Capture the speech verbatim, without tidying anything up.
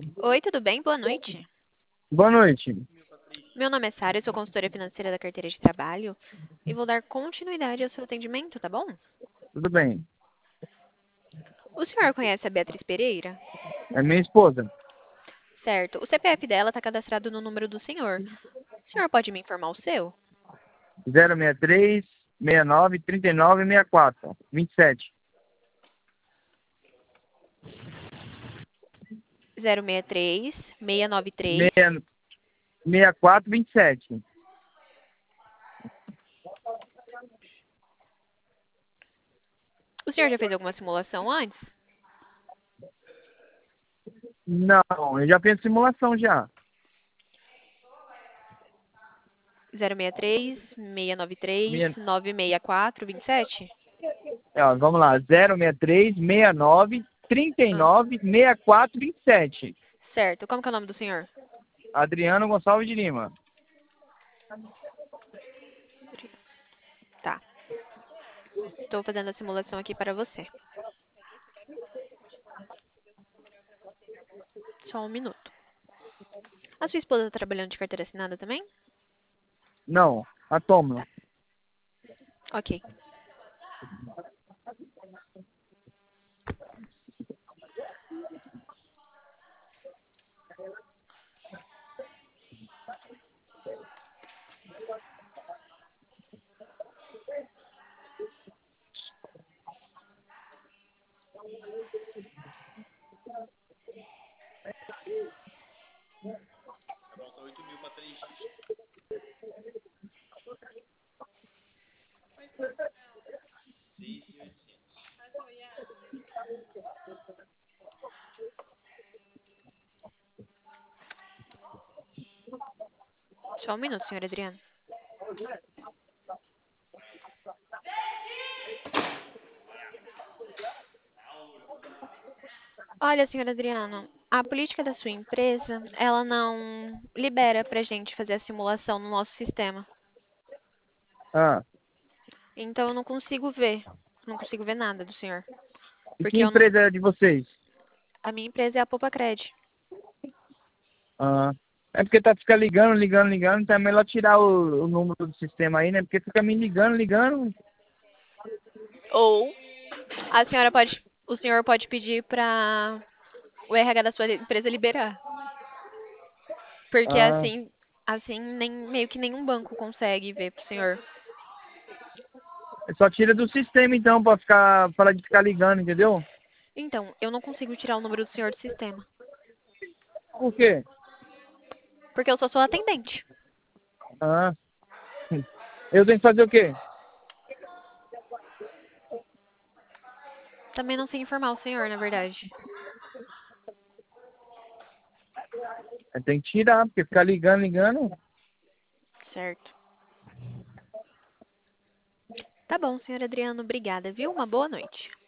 Oi, tudo bem? Boa noite. Boa noite. Meu nome é Sara, eu sou consultora financeira da carteira de trabalho e vou dar continuidade ao seu atendimento, tá bom? Tudo bem? O senhor conhece a Beatriz Pereira? É minha esposa. Certo. O C P F dela está cadastrado no número do senhor. O senhor pode me informar o seu? zero seis três, seis nove, trinta e nove, sessenta e quatro, vinte e sete. zero seis três, seis nove três. sessenta e quatro, vinte e sete. O senhor já fez alguma simulação antes? Não, eu já fiz simulação já. zero seis três, seis nove três, Minha, nove seis quatro, vinte e sete? ó, vamos lá. zero seis três, seis nove, trinta e Ah, nove, sessenta e quatro, vinte e sete. certo. Como que é o nome do senhor? Adriano Gonçalves de Lima. Tá. Estou fazendo a simulação aqui para você. Só um minuto. A sua esposa está trabalhando de carteira assinada também? Não, a Toma. Ok. Só um minuto, senhor Adriano. Olha, senhor Adriano, a política da sua empresa, ela não libera pra gente fazer a simulação no nosso sistema. Ah, Então eu não consigo ver. Não consigo ver nada do senhor. e que Porque eu não. empresa é de vocês? A minha empresa é a Poupa Cred. Ah, é porque tá ficar ligando, ligando, ligando, então é melhor tirar o, o número do sistema aí, né? Porque fica me ligando, ligando. Ou a senhora pode. O senhor pode pedir para o R H da sua empresa liberar. Porque Ah, assim, assim nem, meio que nenhum banco consegue ver pro senhor. só tira do sistema então pra ficar, parar de ficar ligando, entendeu? Então, eu não consigo tirar o número do senhor do sistema. Por quê? Porque eu só sou atendente. Ah, eu tenho que fazer o quê? Também não sei informar o senhor, na verdade. Eu tenho que tirar, porque ficar ligando, ligando. Certo. Tá bom, senhor Adriano, obrigada, viu? Uma boa noite.